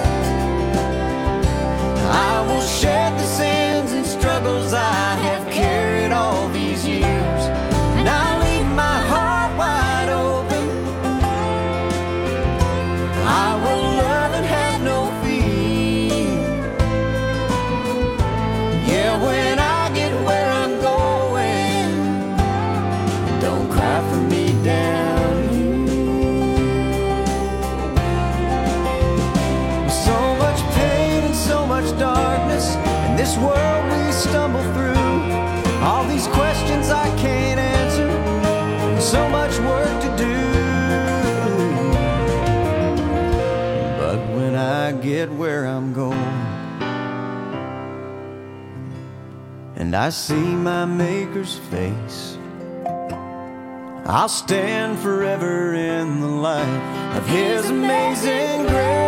Speaker 10: I will shed the sins and struggles I have carried all these years, and I'll leave my heart wide open. I will love and have no fear. Yeah, when I get where I'm going, don't cry for me down here. So much pain and so much darkness in this world we stumble through. All these questions I can't answer, and so much work to do. But when I get where I'm going, and I see my Maker's face, I'll stand forever in the light of His amazing grace.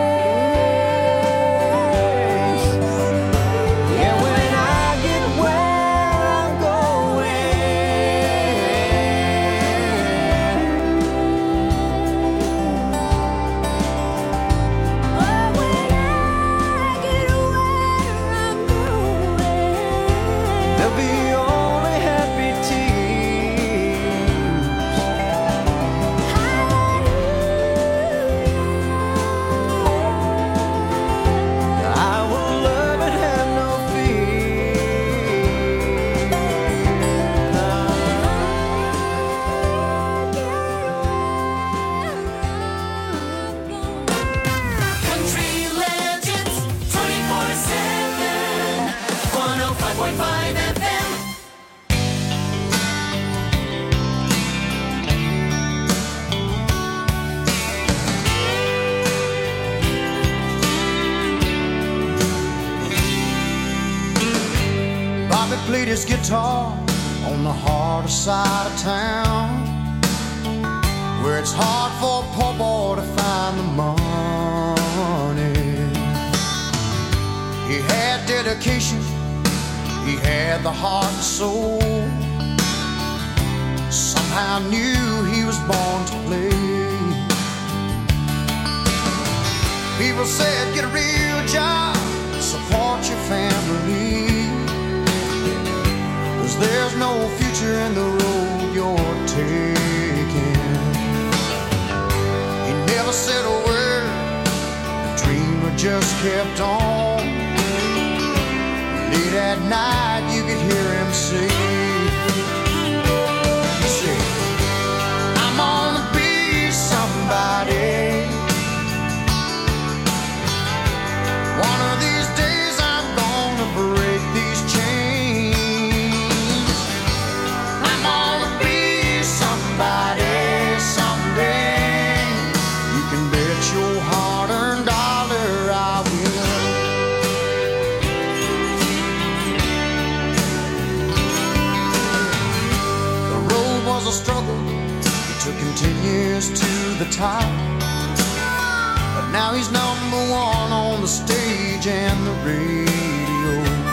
Speaker 10: Yeah, when I get where I'm going, there'll be only happy tears. I will love and have no
Speaker 3: Country Legends twenty-four seven, one oh five point five F M.
Speaker 10: Bobby played his guitar on the harder side of town, where it's hard for a poor boy to find the money. He had dedication, he had the heart and soul. Somehow knew he was born to play. People said, get a real job, support your family, 'cause there's no future in the road you're taking. He never said a word, the dreamer just kept on. Late at night you could hear him say, he said, I'm gonna be somebody. One of these days I'm gonna break these chains. I'm gonna be somebody someday. You can bet your hard-earned dollar I will. The road was a struggle, it took him ten years to the top. But now he's number one on the stage and the radio.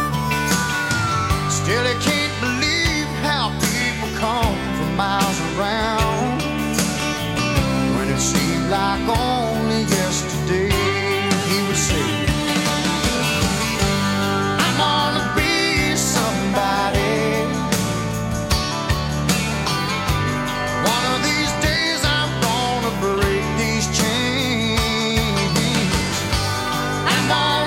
Speaker 10: Still he can't believe how people come from miles around, when it seemed like only yesterday he would say, I'm gonna be somebody. One of these days I'm gonna break these chains. I'm gonna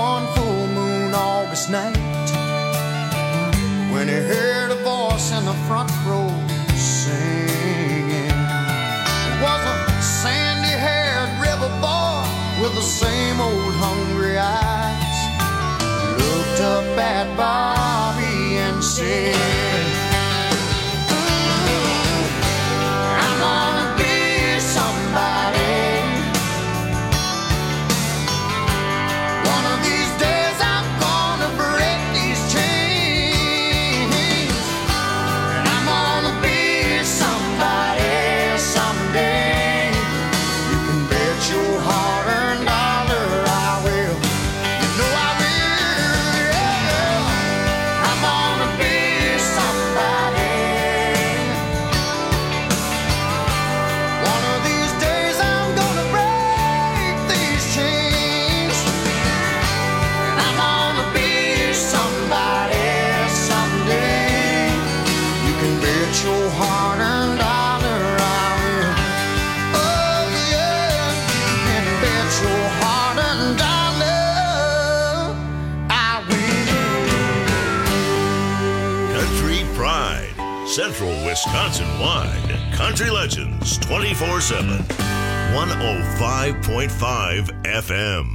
Speaker 10: one full moon August night when he heard a voice in the front row singing. It was a sandy-haired river boy with the same old hungry eyes. Looked up at Bobby and said, I'm gonna be somebody. One of these days I'm gonna break these chains, and I'm gonna be somebody someday. You can bet your hard-earned dollar I will. You know I will, yeah. I'm gonna be somebody. One of these days I'm gonna break these chains, and I'm gonna be somebody someday. You can bet your hard-earned dollar I will. Oh yeah, you can bet your hard-earned dollar I will.
Speaker 2: Country Pride, Central Wisconsin wide. Country Legends twenty-four seven. one oh five point five F M.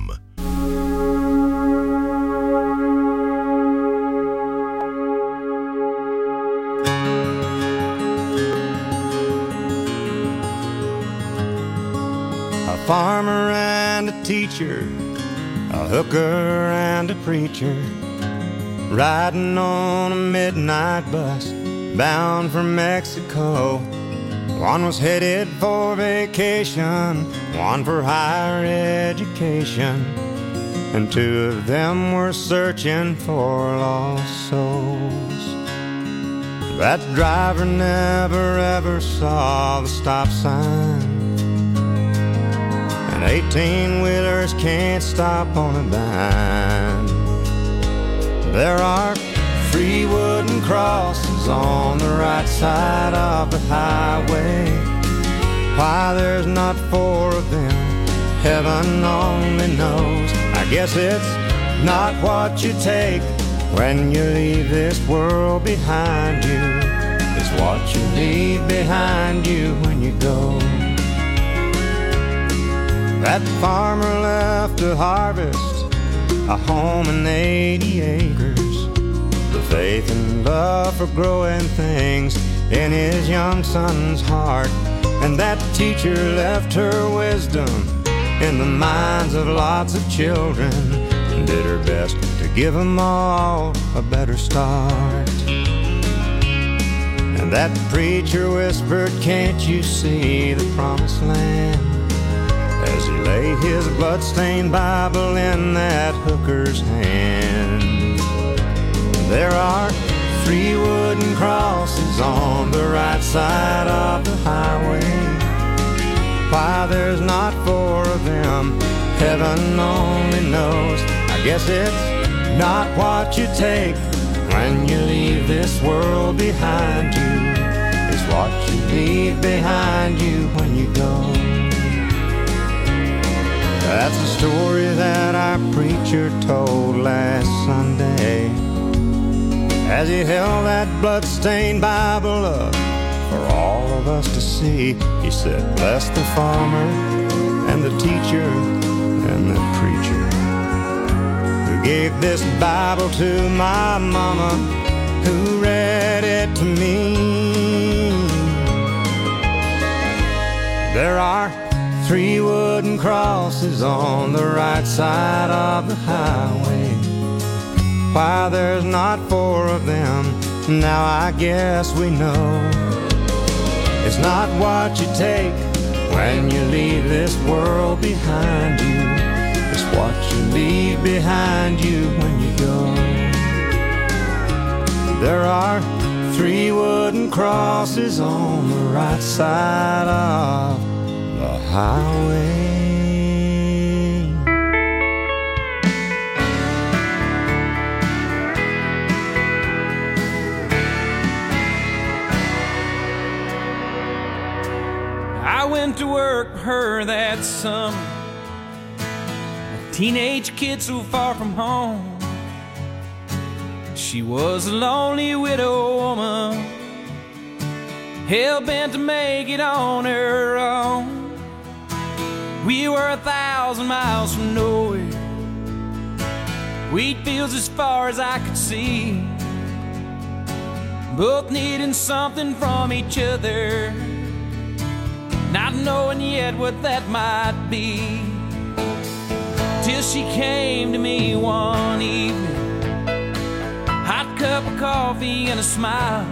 Speaker 7: A farmer and a teacher, a hooker and a preacher, riding on a midnight bus bound for Mexico. One was headed for vacation, one for higher education, and two of them were searching for lost souls. That driver never ever saw the stop sign, and eighteen-wheelers can't stop on a dime. There are three wooden crosses on the right side of the highway. Why there's not four of them, heaven only knows. I guess it's not what you take when you leave this world behind you. It's what you leave behind you when you go. That farmer left to harvest a home and eighty acres, the faith and love for growing things in his young son's heart. And that teacher left her wisdom in the minds of lots of children, and did her best to give them all a better start. And that preacher whispered, can't you see the promised land, as he lay his bloodstained Bible in that hooker's hand. There are three wooden crosses on the right side of the highway. Why there's not four of them, heaven only knows. I guess it's not what you take when you leave this world behind you. It's what you leave behind you when you go. That's the story that our preacher told last Sunday, as he held that bloodstained Bible up for all of us to see. He said, bless the farmer and the teacher and the preacher who gave this Bible to my mama, who read it to me. There are three wooden crosses on the right side of the highway. Why there's not four of them, now I guess we know. It's not what you take when you leave this world behind you. It's what you leave behind you when you go. There are three wooden crosses on the right side of the highway.
Speaker 9: I went to work for her that summer, teenage kid so far from home. She was a lonely widow woman, hell-bent to make it on her own. We were a thousand miles from nowhere, wheat fields as far as I could see, both needing something from each other, not knowing yet what that might be. Till she came to me one evening, hot cup of coffee and a smile,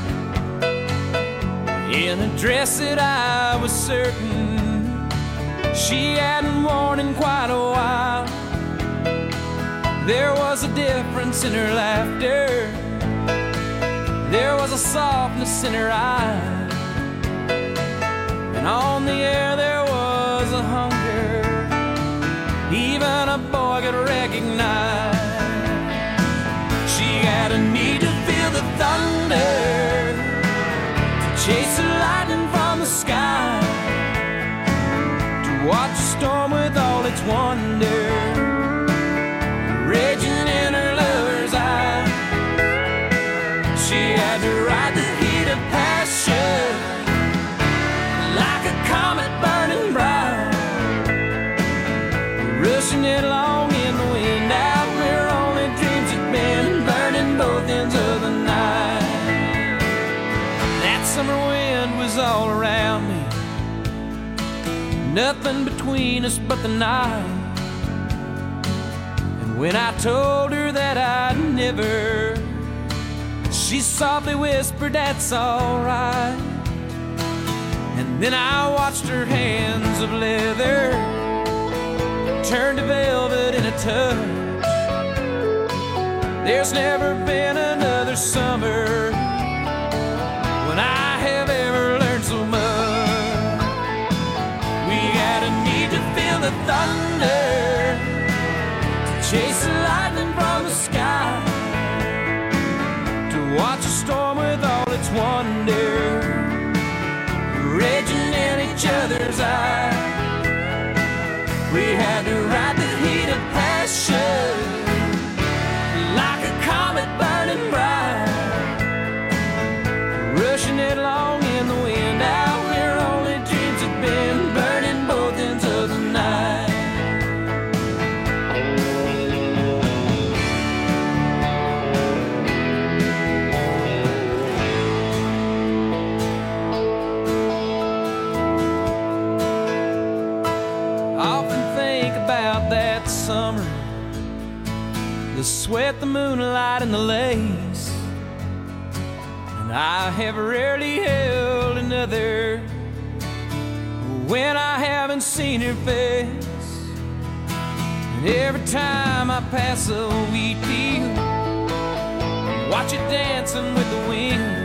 Speaker 9: in a dress that I was certain she hadn't worn in quite a while. There was a difference in her laughter, there was a softness in her eyes, and on the air there was a hunger even a boy could recognize. She had a need to feel the thunder, to chase the lightning from the sky, to watch a storm with all its wonder raging in her lover's eye. She had to ride the heat of passion like a comet burning bright, rushing it along in the wind out where only dreams had been, burning both ends of the night. That summer wind was all around me, nothing between us but the night. And when I told her that I'd never, she softly whispered, "That's all right." And then I watched her hands of leather turn to velvet in a touch. There's never been another summer when I have ever learned so much. We had a need to feel the thunder, to chase the lightning from the sky, to watch a storm with all its wonder raging in each other's eyes. We had to ride the heat of passion like a comet burning bright, rushing it along in the wind out where only dreams had been, burning both ends of the night. Summer, the sweat, the moonlight, and the lace, and I have rarely held another when I haven't seen her face. And every time I pass a wheat field, watch it dancing with the wind,